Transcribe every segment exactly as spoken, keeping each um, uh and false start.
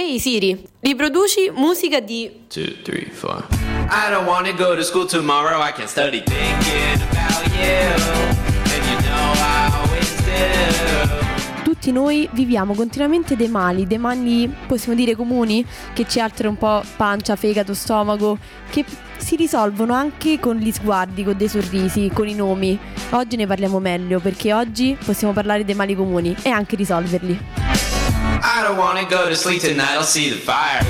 Ehi Siri, riproduci musica di two, three, four. I don't wanna go to school tomorrow, I can study thinking about you, and you know I always do. Tutti noi viviamo continuamente dei mali, dei mali possiamo dire comuni, che ci alterano un po' pancia, fegato, stomaco, che si risolvono anche con gli sguardi, con dei sorrisi, con i nomi. Oggi ne parliamo meglio, perché oggi possiamo parlare dei mali comuni e anche risolverli. I don't wanna go to sleep tonight, I'll see the fire.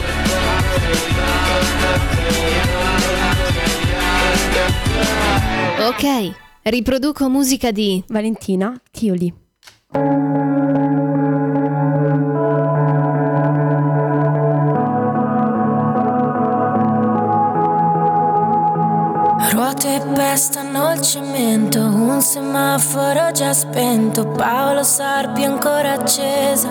Ok, riproduco musica di Valentina Tioli. Ruote pestano il cemento, un semaforo già spento, Paolo Sarpi ancora accesa.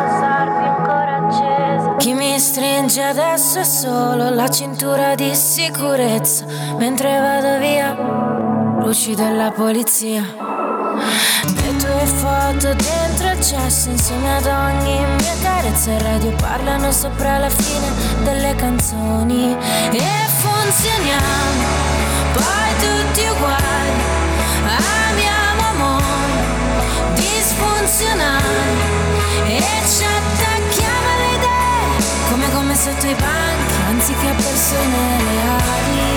Chi mi stringe adesso è solo la cintura di sicurezza, mentre vado via, luci della polizia. Le tue foto dentro il cesso, insieme ad ogni mia carezza, e radio parlano sopra la fine delle canzoni. E funzioniamo, poi tutti uguali, amiamo amore disfunzionali, e ci attacchiamo alle idee, come come sotto i banchi, anziché a persone reali.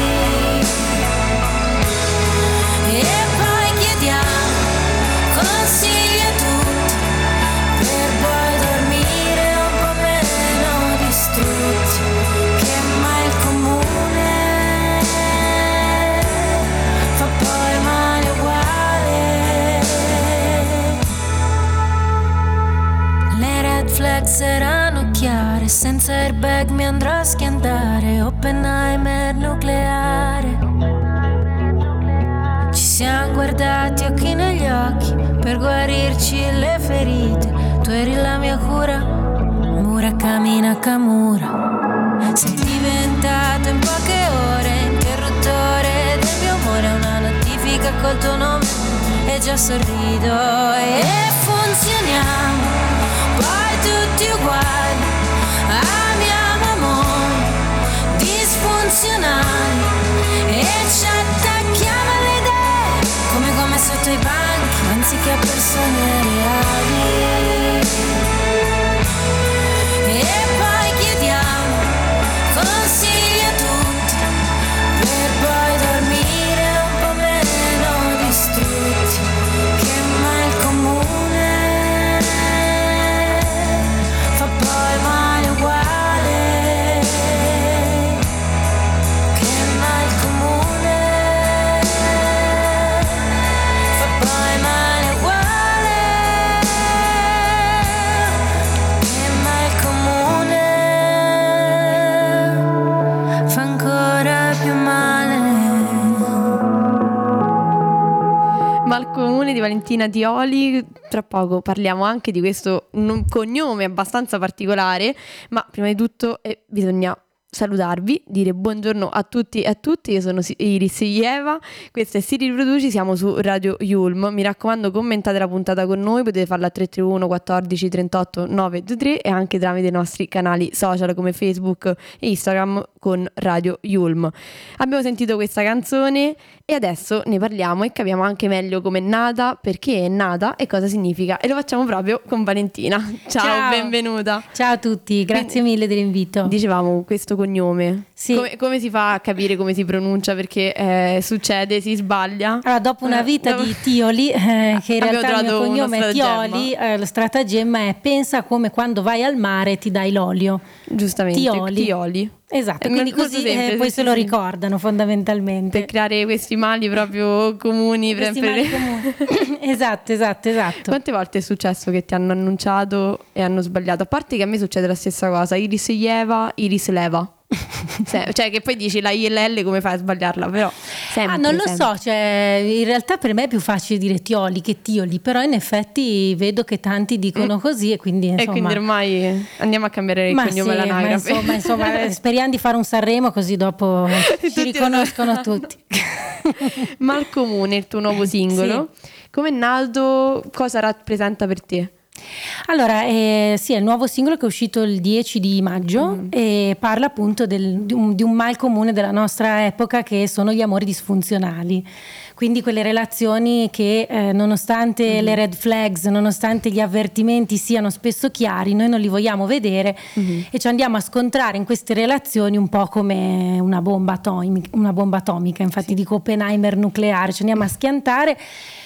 E poi chiediamo consigli a tutti, per poi dormire un po' meno distrutti, che mai il comune fa poi male uguale. Le red flags erano chiare, senza airbag mi andrò a schiantare, Oppenheimer nucleare. Ci siamo guardati occhi negli occhi per guarirci le ferite, tu eri la mia cura, Murakami Nakamura. Sei diventato in poche ore interruttore del mio umore, una notifica col tuo nome e già sorrido. E funzioniamo, poi tutti uguali, amiamo amore disfunzionali, e ci attacchiamo alle idee, come come sotto i banchi, anziché a persone reali. E poi chiediamo consigli a tutti, per poi dormire un po' meno distrutti, che mai il comune fa poi male uguale, che mai il comune fa poi male uguale, che mai il comune fa ancora più male. Ma il comune di Valentina Tioli, tra poco parliamo anche di questo un cognome abbastanza particolare, ma prima di tutto eh, bisogna salutarvi, dire buongiorno a tutti e a tutti. Io sono Iris Ieva, questa è Siri Riproduci, siamo su Radio Yulm. Mi raccomando, commentate la puntata con noi, potete farla a tre tre uno quattordici trentotto novecentoventitré e anche tramite i nostri canali social come Facebook e Instagram con Radio Yulm. Abbiamo sentito questa canzone e adesso ne parliamo e capiamo anche meglio come è nata, perché è nata e cosa significa, e lo facciamo proprio con Valentina. Ciao, Ciao. benvenuta. Ciao a tutti, grazie Quindi, mille dell'invito. Dicevamo questo cognome. Sì. Come, come si fa a capire come si pronuncia? Perché eh, succede, si sbaglia. Allora, dopo una vita Eh, di Tioli, eh, che in Abbiamo realtà il mio trovato cognome uno è stratagemma. Tioli, eh, lo stratagemma è: pensa come quando vai al mare e ti dai l'olio. Giustamente, Tioli. Tioli. Esatto, È quindi molto così semplice, eh, poi sì, se lo sì. ricordano fondamentalmente. Per creare questi mali proprio comuni. Questi per- mali comuni. Esatto, esatto, esatto. Quante volte è successo che ti hanno annunciato e hanno sbagliato? A parte che a me succede la stessa cosa. Iris Ieva, Iris Leva. Se- cioè che poi dici la I e la L, come fai a sbagliarla? Però sempre, Ah, non lo sempre. so, cioè, in realtà per me è più facile dire Tioli che Tioli, però in effetti vedo che tanti dicono così e quindi insomma... E quindi ormai andiamo a cambiare il ma cognome sì, ma all'anagrafe. insomma, insomma, speriamo di fare un Sanremo così dopo ci Tutti riconoscono lo- tutti. Ma il comune, il tuo nuovo singolo, come è nato, cosa rappresenta per te? Allora, eh, sì, è il nuovo singolo che è uscito il dieci di maggio mm. e parla appunto del, di, un, di un mal comune della nostra epoca, che sono gli amori disfunzionali. Quindi quelle relazioni che eh, nonostante mm. le red flags, nonostante gli avvertimenti siano spesso chiari, noi non li vogliamo vedere mm. e ci andiamo a scontrare in queste relazioni un po' come una bomba atomica, una bomba atomica, infatti sì. dico Oppenheimer nucleare, ci andiamo a schiantare.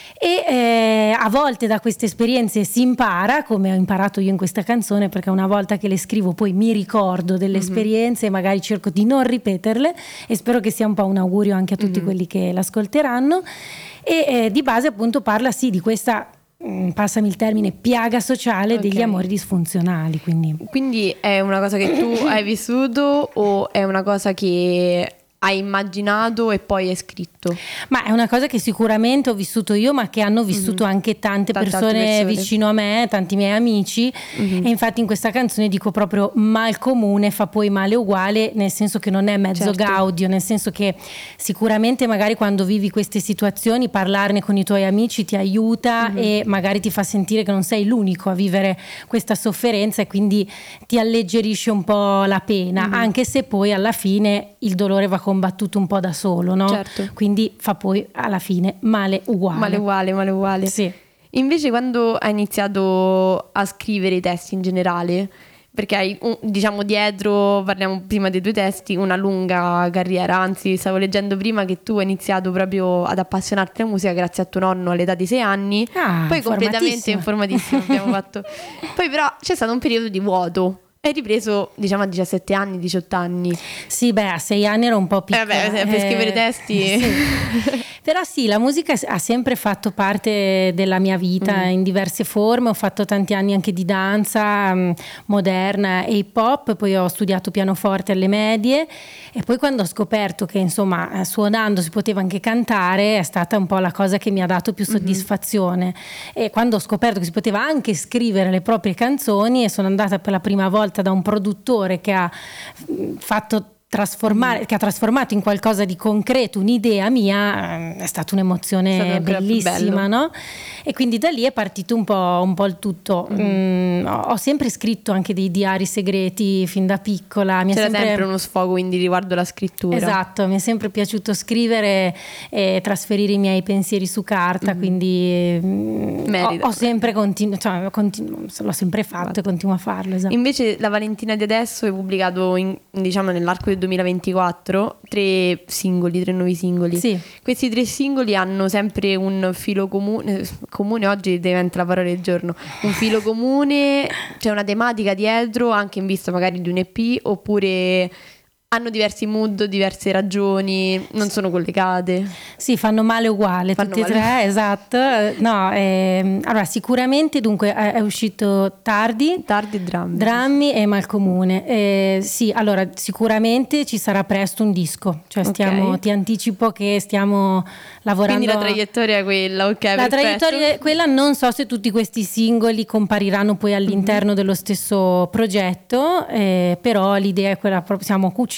E eh, a volte da queste esperienze si impara, come ho imparato io in questa canzone, perché una volta che le scrivo poi mi ricordo delle mm-hmm. esperienze e magari cerco di non ripeterle, e spero che sia un po' un augurio anche a tutti mm-hmm. quelli che l'ascolteranno. E eh, di base appunto parla sì di questa, mh, passami il termine, piaga sociale okay. degli amori disfunzionali. Quindi. quindi è una cosa che tu hai vissuto o è una cosa che hai immaginato e poi hai scritto? Ma è una cosa che sicuramente ho vissuto io, ma che hanno vissuto mm-hmm. anche tante, tante persone, persone vicino a me, tanti miei amici mm-hmm. e infatti in questa canzone dico proprio mal comune fa poi male uguale, nel senso che non è mezzo certo. gaudio, nel senso che sicuramente magari quando vivi queste situazioni parlarne con i tuoi amici ti aiuta mm-hmm. e magari ti fa sentire che non sei l'unico a vivere questa sofferenza e quindi ti alleggerisce un po' la pena, mm-hmm. anche se poi alla fine il dolore va combattuto un po' da solo, no? Certo. Quindi fa poi alla fine male uguale. Male uguale, male uguale. Sì. Invece quando hai iniziato a scrivere i testi in generale, perché hai, diciamo dietro, parliamo prima dei tuoi testi, una lunga carriera, anzi stavo leggendo prima che tu hai iniziato proprio ad appassionarti alla musica grazie a tuo nonno all'età di sei anni, ah, poi completamente informatissimo abbiamo fatto. Poi però c'è stato un periodo di vuoto. Hai ripreso diciamo a diciassette anni, diciotto anni. Sì, beh, a sei anni ero un po' piccola. Eh beh, per eh, scrivere testi. Sì. Però sì, la musica ha sempre fatto parte della mia vita mm. in diverse forme. Ho fatto tanti anni anche di danza um, moderna e hip hop, poi ho studiato pianoforte alle medie e poi quando ho scoperto che insomma suonando si poteva anche cantare è stata un po' la cosa che mi ha dato più soddisfazione. Mm-hmm. E quando ho scoperto che si poteva anche scrivere le proprie canzoni e sono andata per la prima volta da un produttore che ha fatto trasformare, che ha trasformato in qualcosa di concreto un'idea mia, è stata un'emozione è bellissima, no? E quindi da lì è partito un po', un po' il tutto. Mm. Mm, ho sempre scritto anche dei diari segreti fin da piccola. Mi C'era è sempre... sempre uno sfogo quindi riguardo la scrittura. Esatto, mi è sempre piaciuto scrivere e trasferire i miei pensieri su carta, mm. quindi mm, ho, ho sempre continuato, cioè, continu- l'ho sempre fatto esatto. e continuo a farlo. Esatto. Invece la Valentina di adesso è pubblicato in, diciamo nell'arco del duemilaventiquattro tre singoli, tre nuovi singoli. Sì. Questi tre singoli hanno sempre un filo comune, comune oggi diventa la parola del giorno, un filo comune, c'è una tematica dietro anche in vista magari di un E P, oppure hanno diversi mood, diverse ragioni, non sono collegate. Sì, fanno male uguale, fanno tutti e male. tre, esatto. No, ehm, allora sicuramente dunque è, è uscito Tardi, Tardi e Drammi. Drammi e Malcomune. Eh, sì, allora sicuramente ci sarà presto un disco, cioè stiamo, okay. ti anticipo che stiamo lavorando. Quindi la traiettoria è quella, ok. La perfetto. traiettoria è quella, non so se tutti questi singoli compariranno poi all'interno mm-hmm. dello stesso progetto, eh, però l'idea è quella, proprio stiamo cucinando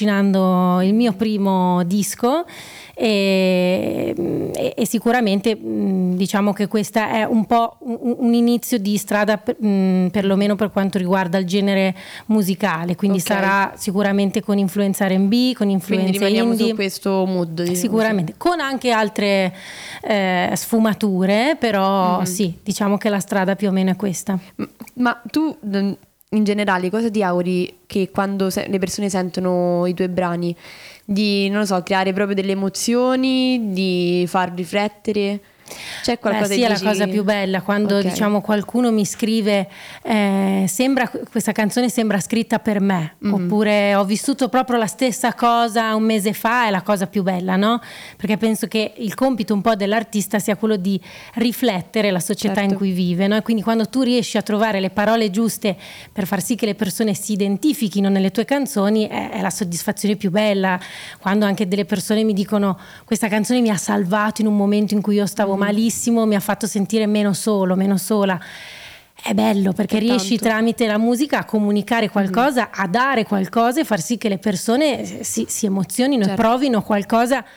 il mio primo disco e, e, e sicuramente mh, diciamo che questa è un po' un, un inizio di strada per, mh, perlomeno per quanto riguarda il genere musicale, quindi okay. sarà sicuramente con influenza R and B, con influenza quindi rimaniamo indie, su questo mood diciamo. Sicuramente con anche altre eh, sfumature, però mm. sì, diciamo che la strada più o meno è questa. Ma, ma tu in generale cosa ti auguri che quando se- le persone sentono i tuoi brani, di non lo so, creare proprio delle emozioni, di far riflettere? C'è qualcosa Beh, sì, che è dici... la cosa più bella quando okay. diciamo qualcuno mi scrive eh, sembra, questa canzone sembra scritta per me, mm-hmm. oppure ho vissuto proprio la stessa cosa un mese fa, è la cosa più bella, no? Perché penso che il compito un po' dell'artista sia quello di riflettere la società certo. in cui vive, no? E quindi quando tu riesci a trovare le parole giuste per far sì che le persone si identifichino nelle tue canzoni è, è la soddisfazione più bella. Quando anche delle persone mi dicono questa canzone mi ha salvato in un momento in cui io stavo malissimo, mi ha fatto sentire meno solo, meno sola. È bello perché è riesci tanto. Tramite la musica a comunicare qualcosa, mm. a dare qualcosa e far sì che le persone si, si emozionino certo. e provino qualcosa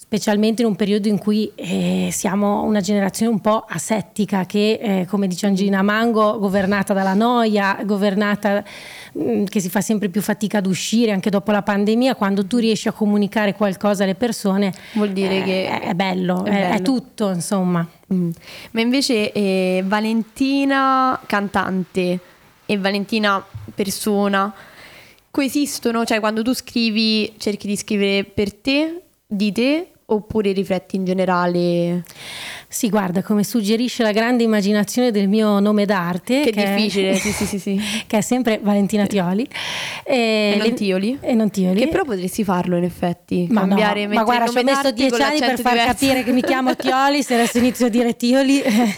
specialmente in un periodo in cui eh, siamo una generazione un po' asettica che, eh, come dice Angelina Mango, governata dalla noia, governata mh, che si fa sempre più fatica ad uscire anche dopo la pandemia. Quando tu riesci a comunicare qualcosa alle persone vuol dire eh, che è bello, è, è, bello. è tutto, insomma. Mm. Ma invece eh, Valentina cantante e Valentina persona coesistono? Cioè, quando tu scrivi cerchi di scrivere per te, di te, oppure rifletti in generale? Sì, guarda, come suggerisce la grande immaginazione del mio nome d'arte, Che, che è difficile, è, sì, sì, sì, sì. che è sempre Valentina Tioli. E, e non le, Tioli? E non Tioli. Che però potresti farlo in effetti. Ma cambiare, no, ma guarda, ci ho messo dieci anni per far diverso. capire che mi chiamo Tioli, se adesso inizio a dire Tioli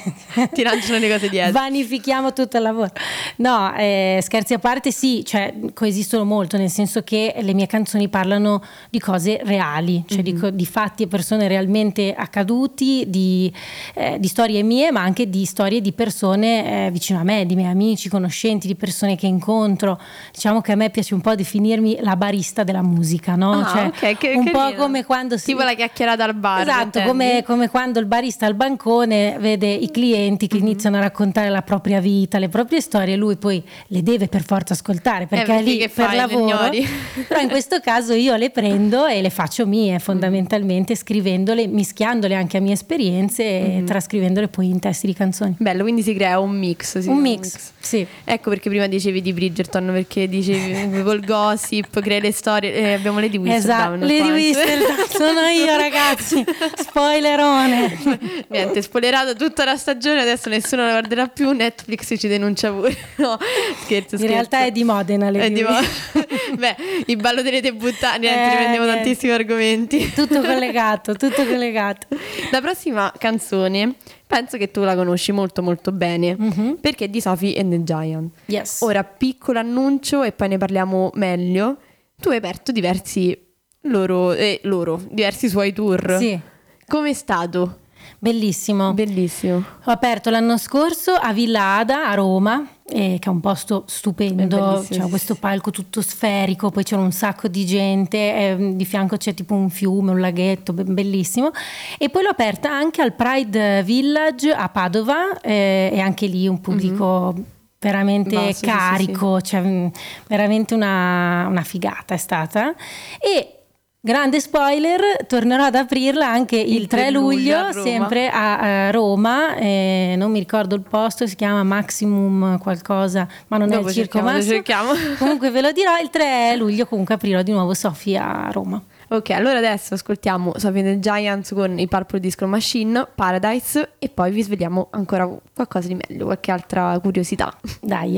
ti lanciano le cose dietro. Vanifichiamo tutto il lavoro. No, eh, scherzi a parte, sì, cioè coesistono molto, nel senso che le mie canzoni parlano di cose reali, cioè mm-hmm. di, di fatti e persone realmente accaduti, di, eh, di storie mie, ma anche di storie di persone eh, vicino a me, di miei amici, conoscenti, di persone che incontro. Diciamo che a me piace un po' definirmi la barista della musica, no? Ah, cioè, okay, che, un carino. po' come quando si... tipo la chiacchierata al bar. Esatto, come, come quando il barista al bancone vede i clienti che mm-hmm. iniziano a raccontare la propria vita, le proprie storie, lui poi le deve per forza ascoltare perché eh, è lì che per fai, lavoro. Però in questo caso io le prendo e le faccio mie, fondamentalmente scrivendole, mischiandole anche a mie esperienze mm-hmm. e trascrivendole poi in testi di canzoni. Bello, quindi si crea un mix. Si un, mix. un mix, sì. Ecco perché prima dicevi di Bridgerton, perché dicevi col gossip, crei le storie, eh, abbiamo Lady Whistledown. Esatto, Lady Whistledown sono io, ragazzi. Spoilerone. Niente, spoilerato tutta la stagione, adesso nessuno la guarderà più, Netflix ci denuncia pure. No, scherzo, scherzo. In realtà è di Modena, Lady è di Modena. Beh, il ballo delle debuttanti, niente, eh, riprendiamo niente. tantissimi argomenti. Tutto collegato, tutto collegato. La prossima canzone penso che tu la conosci molto molto bene, mm-hmm. perché è di Sophie and the Giant. Yes. Ora, piccolo annuncio e poi ne parliamo meglio. Tu hai aperto diversi loro, eh, loro diversi suoi tour. Sì. Com'è stato? Bellissimo. Bellissimo. Ho aperto l'anno scorso a Villa Ada a Roma, eh, che è un posto stupendo, c'è questo palco tutto sferico, poi c'era un sacco di gente, eh, di fianco c'è tipo un fiume, un laghetto, be- bellissimo. E poi l'ho aperta anche al Pride Village a Padova, eh, e anche lì un pubblico mm-hmm. veramente Basso, carico, sì, sì. Cioè, mh, veramente una, una figata è stata. E grande spoiler, tornerò ad aprirla anche il, il tre luglio, a sempre a, a Roma, eh, non mi ricordo il posto, si chiama Maximum qualcosa, ma non Dopo è il Circo Massimo. Comunque ve lo dirò, il tre luglio comunque aprirò di nuovo Sophie a Roma. Ok, allora adesso ascoltiamo Sophie and the Giants con i Purple Disco Machine, Paradise, e poi vi svegliamo ancora qualcosa di meglio, qualche altra curiosità. Dai.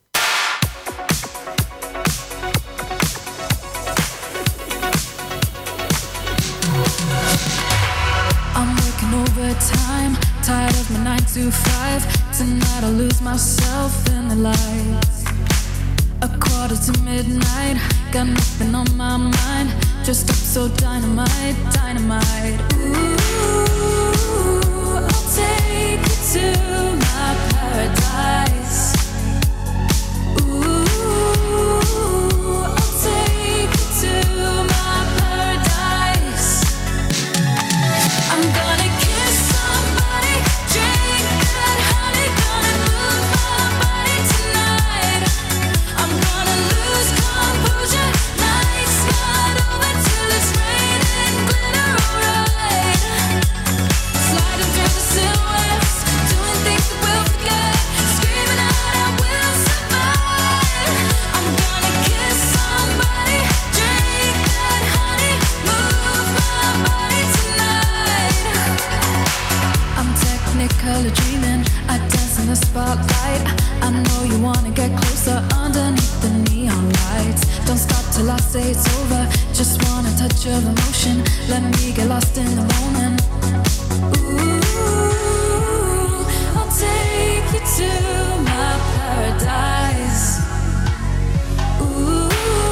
Overtime, tired of my nine to five. Tonight I'll lose myself in the lights. A quarter to midnight, got nothing on my mind. Just up so dynamite, dynamite. Ooh, I'll take you to my paradise. Ooh, I'll take you to my paradise. I'm gonna dreaming, I dance in the spotlight. I know you wanna get closer underneath the neon lights. Don't stop till I say it's over. Just want a touch of emotion. Let me get lost in the moment. Ooh, I'll take you to my paradise. Ooh,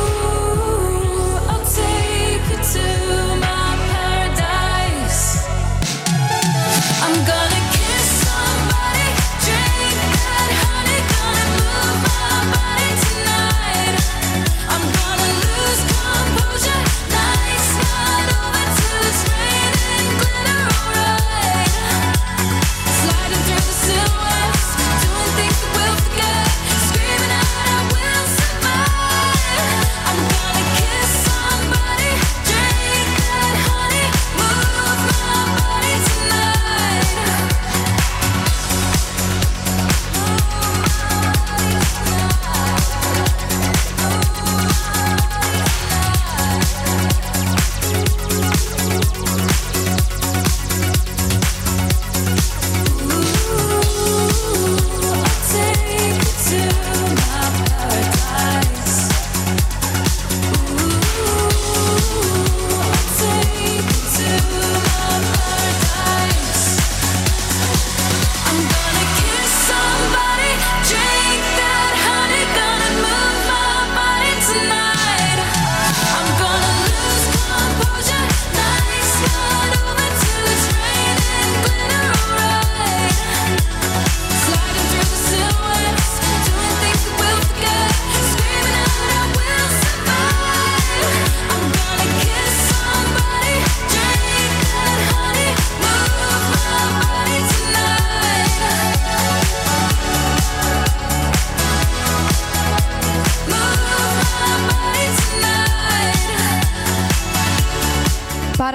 I'll take you to my paradise. I'm gonna Rain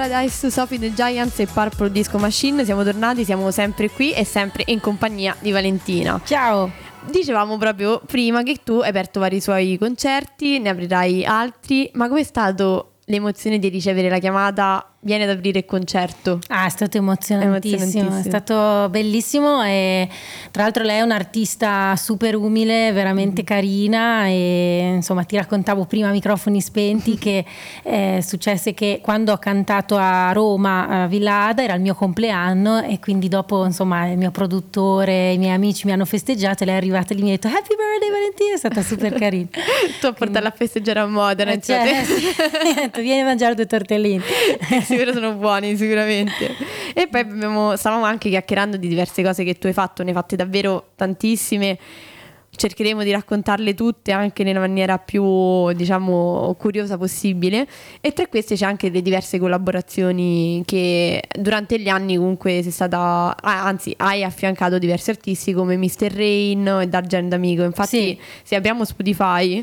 Paradise, Sophie the Giants e Purple Disco Machine. Siamo tornati, siamo sempre qui e sempre in compagnia di Valentina. Ciao. Dicevamo proprio prima che tu hai aperto vari suoi concerti, ne aprirai altri, ma com'è stato l'emozione di ricevere la chiamata vieni ad aprire il concerto? Ah, è stato emozionantissimo, emozionantissimo, è stato bellissimo e tra l'altro lei è un'artista super umile, veramente carina e insomma ti raccontavo prima a microfoni spenti che è successe che quando ho cantato a Roma a Villa Ada era il mio compleanno e quindi dopo insomma il mio produttore, i miei amici mi hanno festeggiato e lei è arrivata lì e mi ha detto Happy birthday Valentina, è stata super carina. Tu a portarla a festeggiare a Modena, Eh, cioè, sì, vieni a mangiare due tortellini. Sicuro sono buoni sicuramente. E poi abbiamo, stavamo anche chiacchierando di diverse cose che tu hai fatto, ne hai fatte davvero tantissime, cercheremo di raccontarle tutte anche nella maniera più diciamo curiosa possibile e tra queste c'è anche le diverse collaborazioni che durante gli anni comunque sei stata ah, anzi hai affiancato diversi artisti come mister Rain e Dargen D'Amico. Infatti Sì. se abbiamo Spotify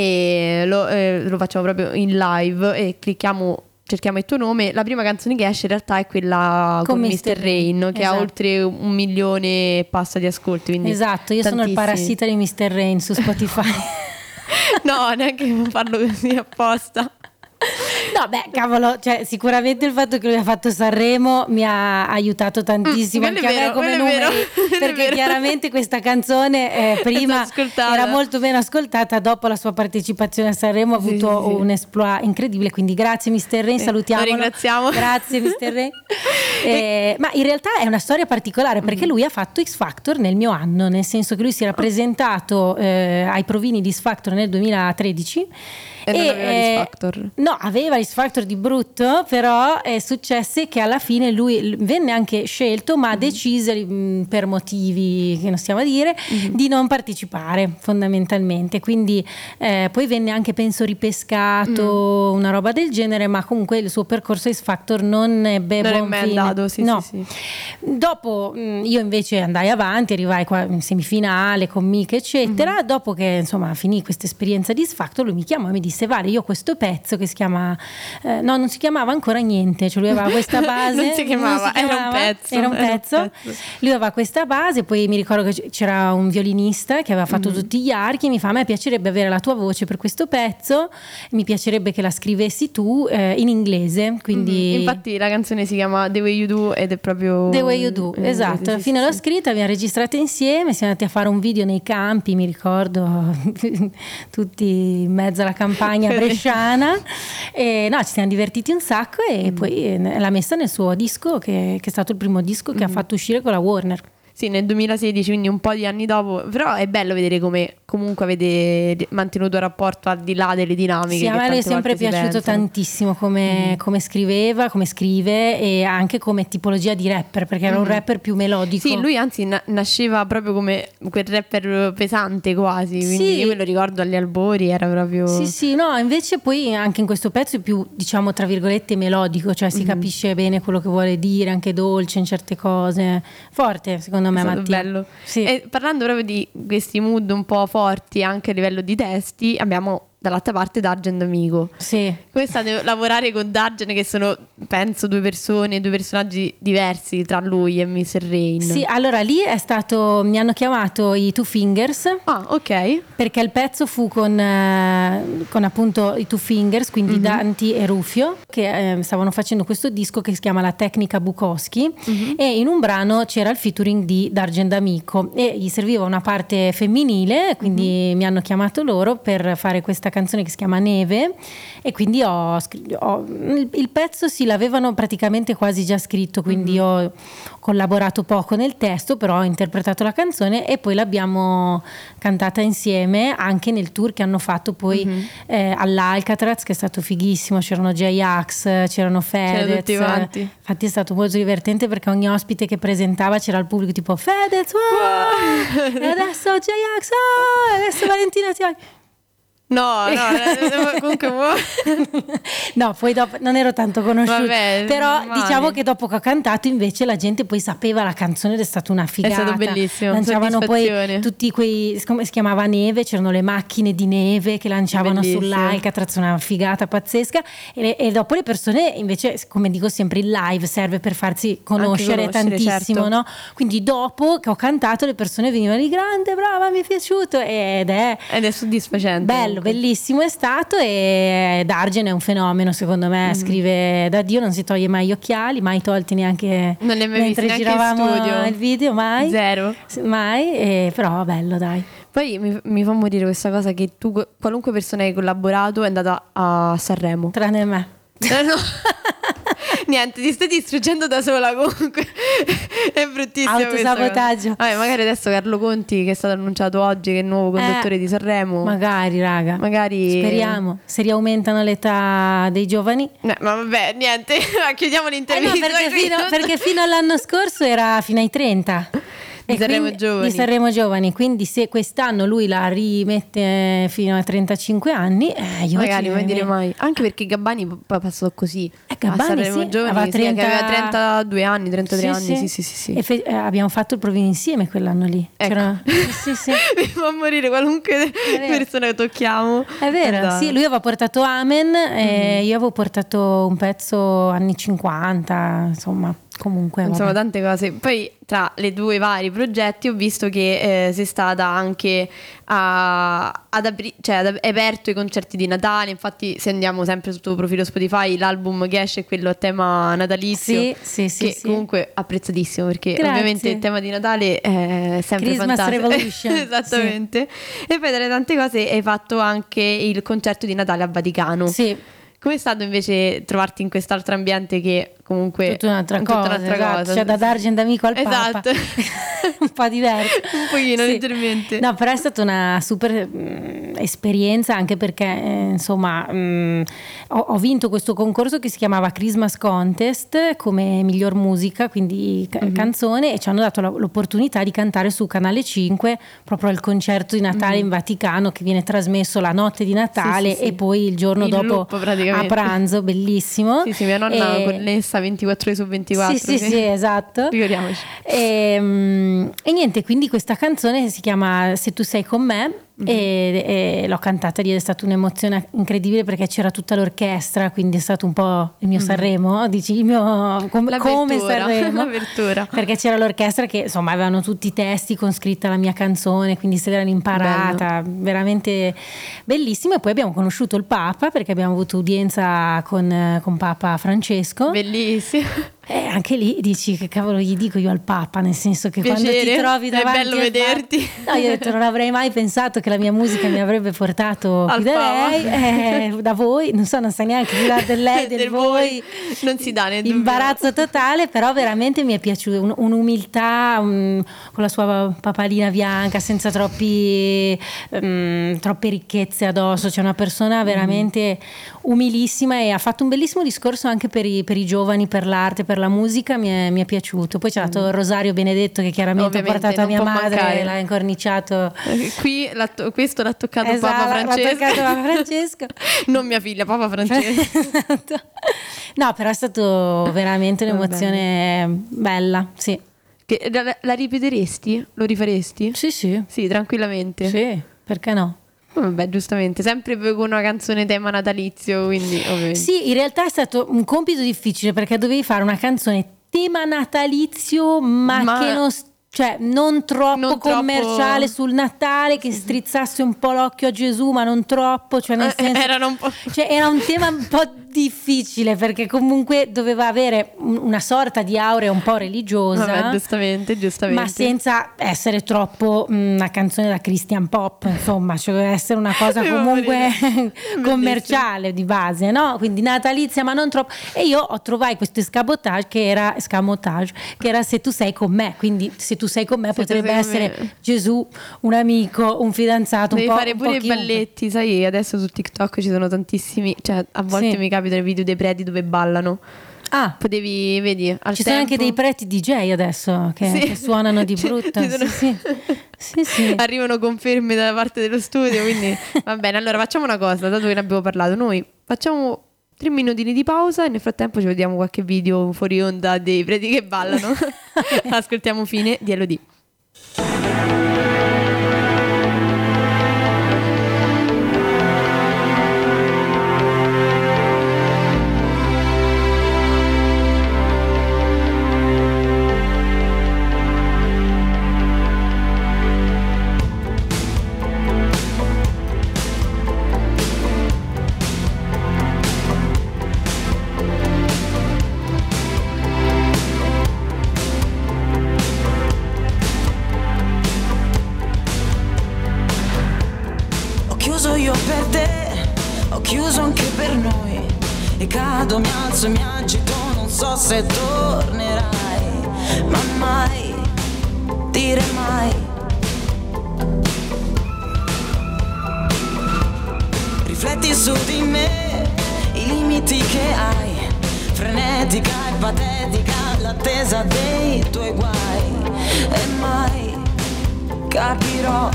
e lo, eh, lo facciamo proprio in live e clicchiamo cerchiamo il tuo nome, la prima canzone che esce in realtà è quella con, con mister Rain che esatto. ha oltre un milione e passa di ascolti, quindi esatto, io sono il parassita di mister Rain su Spotify. No, neanche farlo così apposta. No, beh, cavolo, cioè sicuramente il fatto che lui ha fatto Sanremo mi ha aiutato tantissimo Mm, anche quello è a me vero, come quello è numeri, vero, quello è perché vero. chiaramente questa canzone eh, prima ascoltata. era molto meno ascoltata, dopo la sua partecipazione a Sanremo ha Sì, avuto sì, sì. un exploit incredibile, quindi grazie mister Rain, Sì, salutiamolo. lo ringraziamo. Grazie mister Rain. Eh, ma in realtà è una storia particolare perché lui ha fatto X Factor nel mio anno, nel senso che lui si era presentato eh, ai provini di X Factor nel duemilatredici. E non aveva eh, l'X Factor. No, aveva l'X Factor di brutto, però è successo che alla fine lui venne anche scelto, ma decise mh, per motivi che non stiamo a dire Mm-hmm. di non partecipare fondamentalmente. Quindi eh, poi venne anche penso ripescato, Mm. una roba del genere, ma comunque il suo percorso X Factor non ebbe Non è buon mai fine. andato, sì, no. sì, Dopo mh, io invece andai avanti, arrivai qua in semifinale con Mica eccetera. Mm-hmm. Dopo che insomma finì questa esperienza di X Factor, lui mi chiamò e mi disse Vale, io ho questo pezzo che si chiama eh, no, non si chiamava ancora niente, cioè lui aveva questa base. Non si chiamava, era un chiamava, pezzo, era un era un pezzo. pezzo. Lui aveva questa base, poi mi ricordo che c'era un violinista che aveva fatto Mm-hmm. tutti gli archi e mi fa a me piacerebbe avere la tua voce per questo pezzo, mi piacerebbe che la scrivessi tu eh, in inglese, quindi Mm, infatti la canzone si chiama The Way You Do ed è proprio The Way You Do, eh, esatto. sì, Alla fine sì, l'ho sì. scritta, abbiamo registrato insieme, siamo andati a fare un video nei campi, mi ricordo, tutti in mezzo alla campagna bresciana. E no, ci siamo divertiti un sacco e Mm. poi eh, l'ha messa nel suo disco che, che è stato il primo disco che Mm. ha fatto uscire con la Warner. Sì, nel duemilasedici, quindi un po' di anni dopo, però è bello vedere come comunque avete mantenuto il rapporto al di là delle dinamiche. Sì, a che me è tante sempre volte si piaciuto pensano. tantissimo come, come scriveva, come scrive e anche come tipologia di rapper, perché era un rapper più melodico. Sì, lui anzi na- nasceva proprio come quel rapper pesante quasi, quindi Sì. io me lo ricordo agli albori, era proprio... Sì, sì, no, invece poi anche in questo pezzo è più, diciamo, tra virgolette melodico, cioè si capisce bene quello che vuole dire, anche dolce in certe cose. Forte, secondo me, È stato Mattia. bello. Sì. E parlando proprio di questi mood un po' forti anche a livello di testi, abbiamo dall'altra parte Dargen D'Amico. Sì. Come è stato lavorare con Dargen, che sono penso due persone, due personaggi diversi tra lui e mister Rain? Sì, allora lì è stato, mi hanno chiamato i Two Fingers. Ah, ok. Perché il pezzo fu con, eh, con appunto i Two Fingers, quindi Mm-hmm. Danti e Rufio, che eh, stavano facendo questo disco che si chiama La Tecnica Bukowski, Mm-hmm. e in un brano c'era il featuring di Dargen D'Amico e gli serviva una parte femminile, quindi Mm-hmm. mi hanno chiamato loro per fare questa canzone che si chiama Neve e quindi ho, scr- ho il, il pezzo sì l'avevano praticamente quasi già scritto, quindi Mm-hmm. ho collaborato poco nel testo, però ho interpretato la canzone e poi l'abbiamo cantata insieme anche nel tour che hanno fatto poi Mm-hmm. eh, all'Alcatraz, che è stato fighissimo. C'erano J-Ax, c'erano Fedez, tutti quanti. infatti è stato molto divertente perché ogni ospite che presentava c'era il pubblico tipo Fedez, wow! E adesso J-Ax, oh! E adesso Valentina ti No, no, comunque no, poi dopo non ero tanto conosciuta. Vabbè, però normale. diciamo che dopo che ho cantato invece la gente poi sapeva la canzone ed è stata una figata. È stato bellissimo, lanciavano poi soddisfazione. tutti quei, come si chiamava, neve, c'erano le macchine di neve che lanciavano Bellissimo. sull'Alcatraz, una figata pazzesca, e, e dopo le persone invece, come dico sempre, il live serve per farsi conoscere, Anche conoscere, tantissimo, certo. no? Quindi dopo che ho cantato le persone venivano di grande, brava, mi è piaciuto, ed è ed è soddisfacente. bello, comunque. bellissimo è stato. E Dargen è un fenomeno secondo me, Mm. scrive da Dio, non si toglie mai gli occhiali, mai tolti neanche Non li hai mai mentre visti neanche in giravamo studio? il video, mai Zero. Sì, mai, e, però bello, dai. Poi mi, mi fa morire questa cosa che tu, qualunque persona che hai collaborato è andata a Sanremo. Tranne me. No, no. Niente, ti stai distruggendo da sola comunque. È bruttissimo. questa Autosabotaggio. cosa. Vabbè, magari adesso Carlo Conti, che è stato annunciato oggi che è il nuovo conduttore Eh, di Sanremo. Magari, raga. Magari- Speriamo. Se riaumentano l'età dei giovani. No, ma vabbè, niente, chiudiamo Eh no, l'intervista. perché, qui. fino, perché fino all'anno scorso era fino ai trenta. Di E Sanremo quindi- Giovani. Di Sanremo Giovani. Quindi se quest'anno lui la rimette fino a trentacinque anni, eh, io Magari, ci- mai dire mai. Anche perché Gabbani p- poi passò così. Eh, Gabbani, a Sanremo sì, Giovani, aveva sì, trenta che aveva trentadue anni, trentatré anni. Sì, sì, sì, sì. E fe- eh, abbiamo fatto il provino insieme quell'anno lì. Ecco. C'era- Sì, sì, sì. Mi fa morire qualunque vero. persona che tocchiamo. È vero, Esatto. sì, lui aveva portato Amen e Mm. io avevo portato un pezzo anni cinquanta, insomma, comunque. Insomma, vabbè. tante cose. Poi tra le due vari progetti ho visto che eh, sei stata anche a, ad apri- cioè ad ap- hai aperto i concerti di Natale. Infatti, se andiamo sempre sul tuo profilo Spotify, l'album che esce è quello a tema natalizio. Sì, sì, sì, che sì. comunque apprezzatissimo, perché Grazie. ovviamente il tema di Natale è sempre Christmas fantastico. Revolution. Esattamente. E poi tra le tante cose hai fatto anche il concerto di Natale a Vaticano. Sì, Com'è stato invece trovarti in quest'altro ambiente che comunque tutta un'altra tutta cosa, un'altra esatto. cosa. Cioè da Dargen amico al Papa. Esatto. Un po' diverso. Un pochino, Sì. leggermente. No, però è stata una super mh, esperienza, anche perché eh, insomma mh, ho, ho vinto questo concorso che si chiamava Christmas Contest come miglior musica, quindi ca- Mhm. canzone, e ci hanno dato la- l'opportunità di cantare su Canale cinque proprio al concerto di Natale in Vaticano, che viene trasmesso la notte di Natale Mhm. Sì, sì, sì. e poi il giorno In dopo loop, a praticamente. pranzo, bellissimo. Sì, sì, mia nonna E- connessa ventiquattro ore su ventiquattro. sì, sì, sì, esatto. Ricordiamoci. E, mm, e niente, quindi questa canzone si chiama Se tu sei con me. E, e l'ho cantata lì ed è stata un'emozione incredibile perché c'era tutta l'orchestra, quindi è stato un po' il mio Sanremo, dici il mio com- L'apertura, come Sanremo, l'apertura. perché c'era l'orchestra che insomma avevano tutti i testi con scritta la mia canzone, quindi se l'erano imparata, veramente bellissimo. E poi abbiamo conosciuto il Papa perché abbiamo avuto udienza con, con Papa Francesco. Bellissimo. E anche lì dici che cavolo gli dico io al Papa, nel senso che quando Piacere, ti trovi è davanti bello al vederti. Papa- no, io ho detto non avrei mai pensato che la mia musica mi avrebbe portato Al qui da Papa. lei, eh, da voi, non so, non sa neanche più da del lei, del, Del voi, voi, non si dà né dubbio. imbarazzo totale, però veramente mi è piaciuto, un- un'umiltà, un- con la sua papalina bianca, senza troppi mm, troppe ricchezze addosso, c'è una persona veramente umilissima e ha fatto un bellissimo discorso anche per i, per i giovani, per l'arte, per la musica, mi è, mi è piaciuto. Poi c'è stato il Rosario Benedetto che chiaramente Ovviamente, ho portato a non mia può madre, mancare. l'ha incorniciato. Eh, Qui l'ha to- questo l'ha toccato Esatto, Papa l'ha Francesco. toccato Papa Francesco. Non mia figlia, Papa Francesco. Esatto. No, però è stato veramente un'emozione bella, sì. Che- la, la ripeteresti? Lo rifaresti? Sì, sì. Sì, tranquillamente. Sì, perché no? Vabbè, giustamente, sempre con una canzone tema natalizio, quindi ovviamente. Sì, in realtà è stato un compito difficile perché dovevi fare una canzone tema natalizio, ma, Ma- che non, cioè, non troppo Non troppo- commerciale sul Natale, che strizzasse un po' l'occhio a Gesù, ma non troppo. Cioè, nel Eh, senso, erano un po'. cioè, era un tema un po' difficile perché comunque doveva avere un- una sorta di aurea un po' religiosa. Vabbè, giustamente, giustamente. Ma senza essere troppo mh, una canzone da Christian Pop, insomma, cioè deve essere una cosa Mi fa comunque morire. commerciale di base, no? Quindi natalizia, ma non troppo. E io ho trovai questo escamotage che era escamotage, che era Se tu sei con me, quindi se tu sei con me Se tu potrebbe sei con essere me. Gesù, un amico, un fidanzato, Devi un po', fare un po' pure i chiunque. balletti, sai, adesso su TikTok ci sono tantissimi, cioè a volte Sì. mi capitano i video dei preti dove ballano. Ah, potevi, vedi, al ci tempo... sono anche dei preti D J adesso che, Sì. che suonano di Ci- brutto. ci sono- Sì, sì. Sì, sì. Arrivano conferme da parte dello studio, quindi va bene. Allora facciamo una cosa, dato che ne abbiamo parlato, noi facciamo tre minutini di pausa e nel frattempo ci vediamo qualche video fuori onda dei preti che ballano. Ascoltiamo Fine di Elodie. Ho chiuso io per te, ho chiuso anche per noi. E cado, mi alzo e mi agito, non so se tornerai, ma mai, dire mai. Rifletti su di me, i limiti che hai, frenetica e patetica l'attesa dei tuoi guai. E mai capirò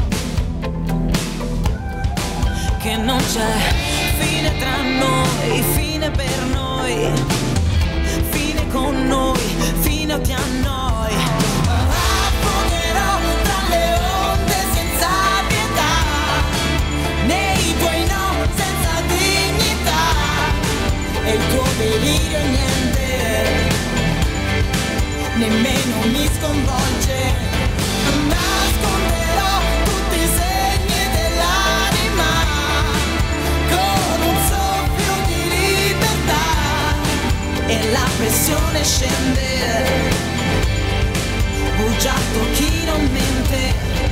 che non c'è fine tra noi, fine per noi, fine con noi, fine o ti annoi. Affogherò tra le onde senza pietà, nei tuoi no senza dignità, e il tuo delirio niente, nemmeno mi sconvolge. Nasconderò tutti i segni dell'anima, con un soffio di libertà, e la pressione scende, bugiardo chi non mente,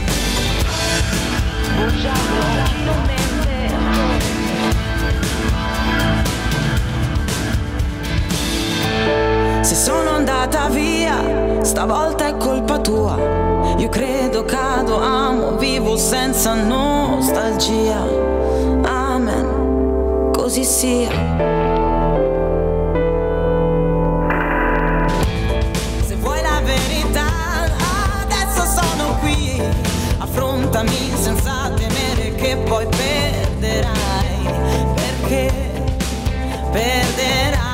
bugiardo chi non mente. Se sono andata via, stavolta è colpa tua. Io credo, cado, amo, vivo senza nostalgia. Amen, così sia. Se vuoi la verità, adesso sono qui. Affrontami senza temere che poi perderai, perché perderai.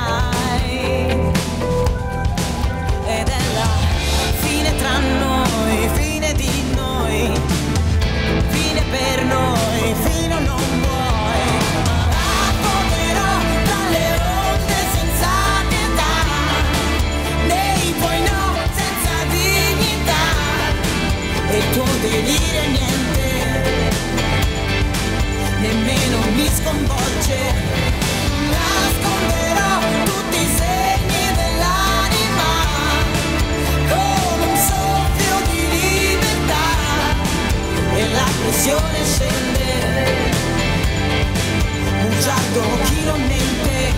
Ed è la fine tra noi, fine di noi, fine per noi, fino non vuoi. Affogherò tra le onde senza pietà, nei tuoi no senza dignità, e il tuo delirio niente, nemmeno mi sconvolge. Nasconderò tutti i segni dell'anima, con un soffio di libertà, e la pressione scende, bugiardo chi non mente,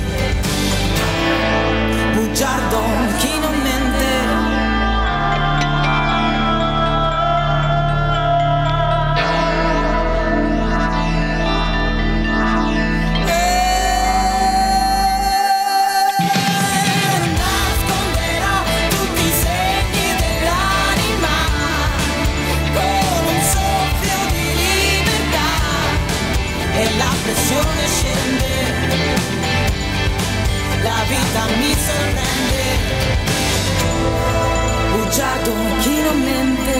bugiardo chi non mente. Nasconderò tutti i segni dell'anima, con un soffio di libertà, e la pressione scende, la vita mi sorprende, bugiardo chi non mente,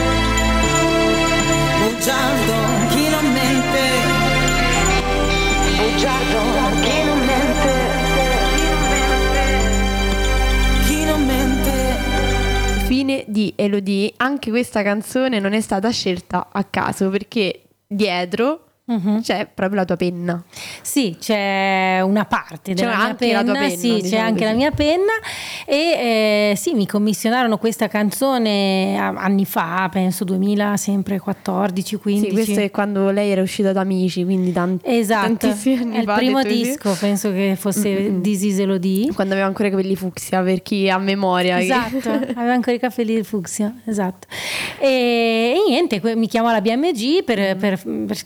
bugiardo chi non mente, bugiardo chi non mente, chi non mente. Fine di Elodie. Anche questa canzone non è stata scelta a caso, perché dietro Mhm. c'è proprio la tua penna. Sì, c'è una parte C'è della mia anche la tua penna, sì, c'è diciamo anche così. la mia penna e eh, sì, mi commissionarono questa canzone a- anni fa, penso duemila, sempre quattordici, quindici. Sì, questo è quando lei era uscita da Amici, quindi tanti, Esatto, tantissimi anni è il fa, primo detto così. disco, penso che fosse This Is Elodie. Quando aveva ancora i capelli fucsia, per chi ha memoria. Esatto, aveva ancora i capelli del fucsia, esatto. E, e niente, que- mi chiamo alla B M G per, per- per scrivere questa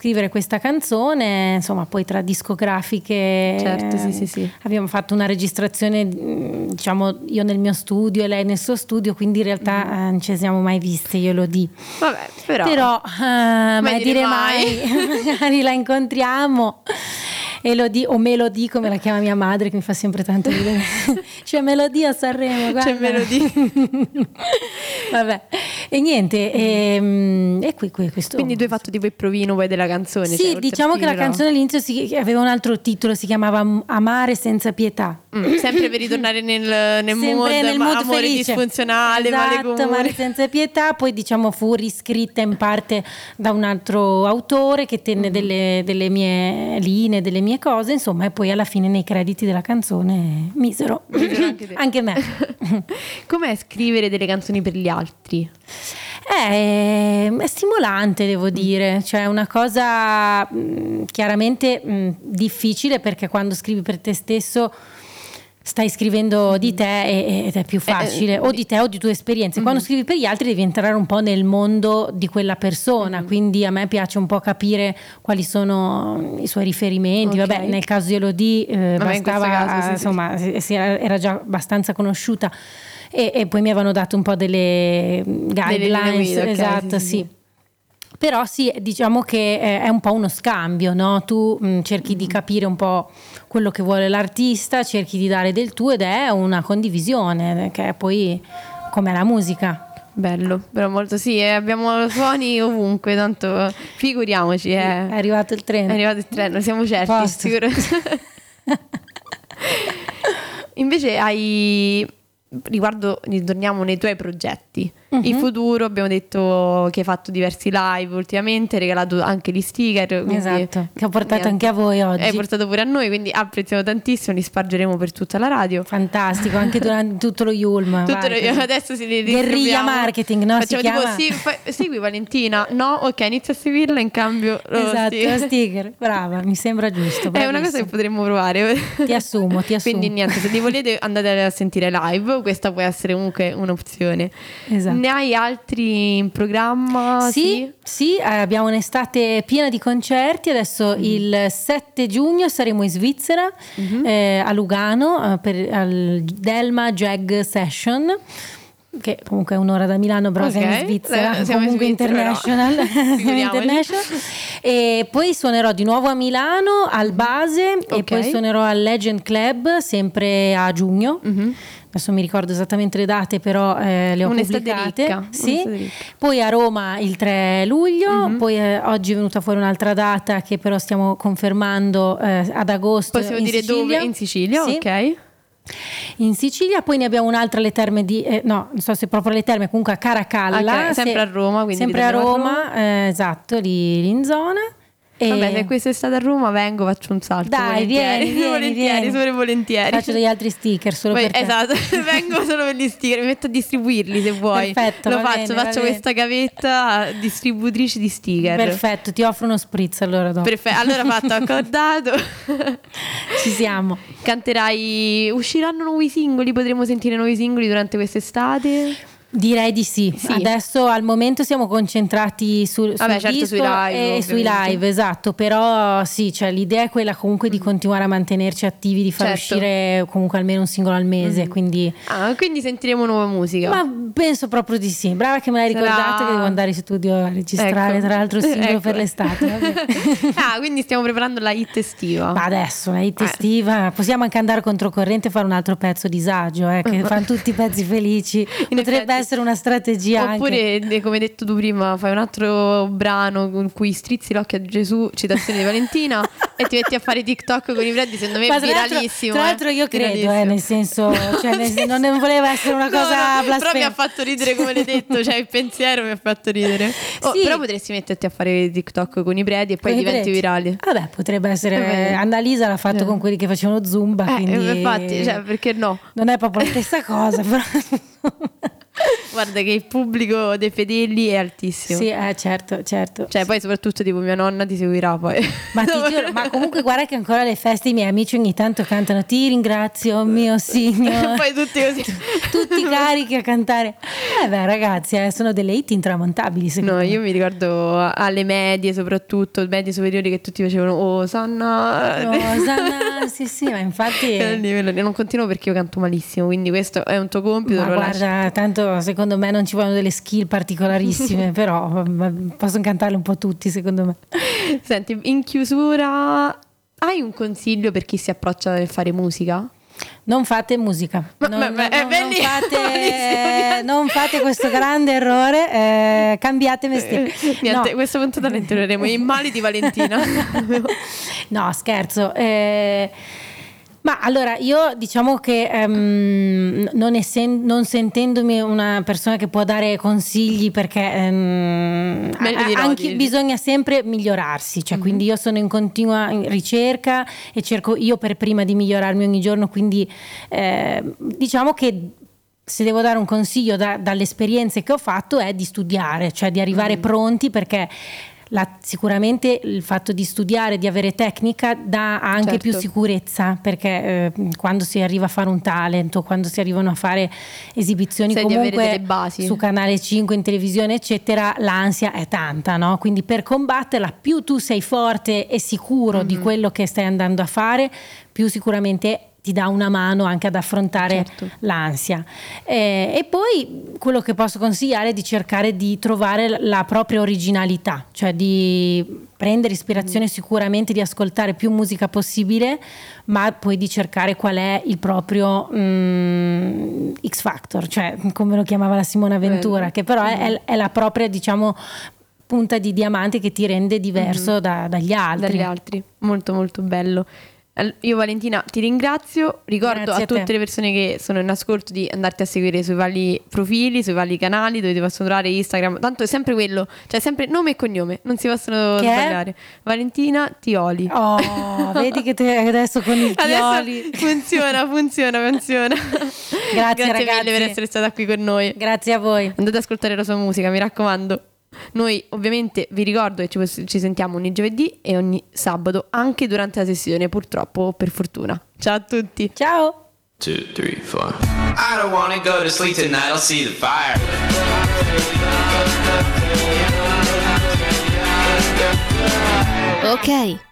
questa canzone, insomma poi tra discografiche Certo, sì, sì, sì. abbiamo fatto una registrazione, diciamo io nel mio studio e lei nel suo studio, quindi in realtà mm. eh, non ci siamo mai viste, io lo di. Vabbè, però, però eh, mai dire mai, magari la incontriamo. Elodie o Melodie come la chiama mia madre, che mi fa sempre tanto ridere. C'è Melodie a Sanremo, guarda. C'è Melodie. Vabbè, e niente, e, e qui, qui questo. Quindi tu hai fatto tipo il provino poi della canzone? Sì, cioè, diciamo che la canzone all'inizio si, aveva un altro titolo, si chiamava Amare senza pietà. Mm, sempre per ritornare nel, nel sempre mood, nel mood amore felice. Disfunzionale, male esatto, comune. Amare senza pietà. Poi diciamo fu riscritta in parte da un altro autore che tenne mm. delle, delle mie linee, delle mie cose, insomma, e poi alla fine nei crediti della canzone misero, misero anche, anche me. Com'è scrivere delle canzoni per gli altri? È, è stimolante, devo dire, cioè è una cosa mh, chiaramente mh, difficile, perché quando scrivi per te stesso stai scrivendo di te ed è più facile, eh, o di te o di tue esperienze. Mm-hmm. Quando scrivi per gli altri devi entrare un po' nel mondo di quella persona, mm-hmm. quindi a me piace un po' capire quali sono i suoi riferimenti. Okay. Vabbè, nel caso di Elodie eh, bastava, caso, sì, insomma, sì. Sì, era già abbastanza conosciuta, e, e poi mi avevano dato un po' delle guidelines, delle esatto, sì, sì. sì. Però sì, diciamo che è un po' uno scambio, no? Tu mh, cerchi mm. di capire un po' quello che vuole l'artista, cerchi di dare del tuo, ed è una condivisione, che è poi come la musica. Bello, però molto sì, eh, abbiamo suoni ovunque, tanto figuriamoci. Eh. È arrivato il treno. È arrivato il treno, siamo certi. Sicuro. Invece hai... Riguardo, ritorniamo nei tuoi progetti. Uh-huh. Il futuro, abbiamo detto che hai fatto diversi live ultimamente, hai regalato anche gli sticker, esatto, che ho portato niente. anche a voi oggi. Hai portato pure a noi, quindi apprezziamo tantissimo, li spargeremo per tutta la radio. Fantastico, anche durante tutto lo Yulm. Tutto lo, adesso si guerriglia marketing, no? Facciamo si tipo chiama... sì, fa, segui Valentina, no? Ok, inizia a seguirla, in cambio lo esatto, sticker. lo sticker, brava, mi sembra giusto. Bravissimo. È una cosa che potremmo provare. Ti assumo, ti assumo. Quindi niente, se li volete andate a sentire live, questa può essere comunque un'opzione. Esatto. Ne hai altri in programma? Sì, sì, sì, eh, abbiamo un'estate piena di concerti. Adesso mm. il sette giugno saremo in Svizzera, mm-hmm. eh, a Lugano, eh, per al Delma Jag Session, che comunque è un'ora da Milano, però okay. siamo in Svizzera, eh, siamo comunque in Svizzera, international, no. international. E poi suonerò di nuovo a Milano al Base, okay. e poi suonerò al Legend Club sempre a giugno. Mm-hmm. Adesso mi ricordo esattamente le date, però eh, le ho Un'estate pubblicate. Ricca. Sì. Un'estate ricca. Poi a Roma il tre luglio, mm-hmm. poi eh, oggi è venuta fuori un'altra data che però stiamo confermando eh, ad agosto. Possiamo in dire Sicilia. dove? In Sicilia, sì. ok. In Sicilia, poi ne abbiamo un'altra alle terme di eh, no, non so se proprio alle terme, comunque a Caracalla, okay, sempre se, a Roma, quindi sempre a Roma, a Roma. Eh, esatto, lì, lì in zona. E... Vabbè, se quest'estate a Roma vengo, faccio un salto. Dai, volentieri, vieni, vieni, volentieri, vieni. Solo volentieri. Faccio degli altri sticker solo Poi, per te. Esatto, vengo solo per gli sticker, mi metto a distribuirli se vuoi. Perfetto, lo va faccio, bene, faccio va questa gavetta distributrice di sticker. Perfetto, ti offro uno spritz allora dopo. Perfetto, allora fatto, accordato. Ci siamo. Canterai, usciranno nuovi singoli, potremo sentire nuovi singoli durante quest'estate? Direi di sì. sì. Adesso al momento siamo concentrati sul, Vabbè, sul certo, disco sui live, e sui live, esatto. Però sì, cioè, l'idea è quella comunque di continuare a mantenerci attivi, di far certo. uscire comunque almeno un singolo al mese. Mm. Quindi... Ah, quindi sentiremo nuova musica. Ma penso proprio di sì. Brava che me l'hai ricordato, Sarà... che devo andare in studio a registrare, ecco. Tra l'altro il singolo ecco. per l'estate. Vabbè. Ah, quindi stiamo preparando la hit estiva. Ma adesso la hit estiva, eh. possiamo anche andare controcorrente e fare un altro pezzo disagio, eh, che fanno tutti i pezzi felici. In Potrebbe effetti. essere una strategia. Oppure, anche. come hai detto tu prima, fai un altro brano con cui strizzi l'occhio a Gesù, citazione di Valentina, e ti metti a fare TikTok con i Freddi, secondo me è viralissimo. Tra l'altro, eh. io credo, eh, nel senso, cioè, nel senso, non voleva essere una cosa no, no, blasfema. Però mi ha fatto ridere, come l'hai detto, cioè il pensiero mi ha fatto ridere. Oh, sì. Però potresti metterti a fare TikTok con i preti e poi con diventi virale. Vabbè, potrebbe essere. Eh, Annalisa l'ha fatto eh. con quelli che facevano Zumba. Eh, quindi infatti, cioè, perché no? Non è proprio la stessa cosa, però. Guarda che il pubblico dei fedeli è altissimo. Sì, eh, certo, certo. Cioè, sì. poi soprattutto tipo mia nonna ti seguirà poi. Ma, ti giuro, ma comunque guarda che ancora alle feste i miei amici ogni tanto cantano "Ti ringrazio mio signore". Poi tutti così. Tutti carichi a cantare. Eh beh ragazzi, eh, sono delle hit intramontabili secondo No, me. io mi ricordo alle medie, soprattutto medie superiori, che tutti facevano "Oh Sanna". No, Sanna, sì sì, ma infatti Che livello. Non continuo perché io canto malissimo, quindi questo è un tuo compito. ma lo guarda, lascio. tanto secondo me non ci vogliono delle skill particolarissime, però ma, possono cantarle un po' tutti secondo me. Senti, in chiusura, hai un consiglio per chi si approccia nel fare musica? Non fate musica, Ma- non, ma- non- ma è non bellissimo. fate, non fate questo grande errore, eh, cambiate mestiere. Niente, No. questa puntata la interromperemo i mali di Valentina. No, scherzo. eh, ma allora io diciamo che ehm, non, essen- non sentendomi una persona che può dare consigli, perché ehm, Meglio di no, anche dici. bisogna sempre migliorarsi, cioè quindi io sono in continua ricerca e cerco io per prima di migliorarmi ogni giorno, quindi eh, diciamo che se devo dare un consiglio da- dalle esperienze che ho fatto è di studiare, cioè di arrivare pronti, perché la- sicuramente il fatto di studiare, di avere tecnica dà anche Certo. più sicurezza, perché eh, quando si arriva a fare un talent o quando si arrivano a fare esibizioni Sai di avere comunque delle basi. su Canale cinque, in televisione eccetera, l'ansia è tanta, no? Quindi per combatterla più tu sei forte e sicuro di quello che stai andando a fare, più sicuramente ti dà una mano anche ad affrontare Certo. l'ansia. Eh, e poi quello che posso consigliare è di cercare di trovare la propria originalità, cioè di prendere ispirazione sicuramente di ascoltare più musica possibile, ma poi di cercare qual è il proprio mm, X Factor, cioè come lo chiamava la Simona Ventura, Bello. che però è, è- è la propria, diciamo, punta di diamante che ti rende diverso da- dagli altri. Dagli altri. Molto molto bello. Al- Io Valentina ti ringrazio, ricordo Grazie a a te. tutte le persone che sono in ascolto di andarti a seguire sui vari profili, sui vari canali dove ti possono trovare, Instagram, tanto è sempre quello, cioè sempre nome e cognome, non si possono Che è? sbagliare. Valentina Tioli. Oh, vedi che te adesso con il Tioli. Adesso funziona, funziona, funziona. Grazie ragazzi. mille per essere stata qui con noi. Grazie a voi. Andate ad ascoltare la sua musica, mi raccomando. Noi ovviamente vi ricordo che ci, ci sentiamo ogni giovedì e ogni sabato, anche durante la sessione, purtroppo o per fortuna. Ciao a tutti. Ciao. Two, three, four. I don't wanna go to sleep tonight, I'll see the fire. Ok,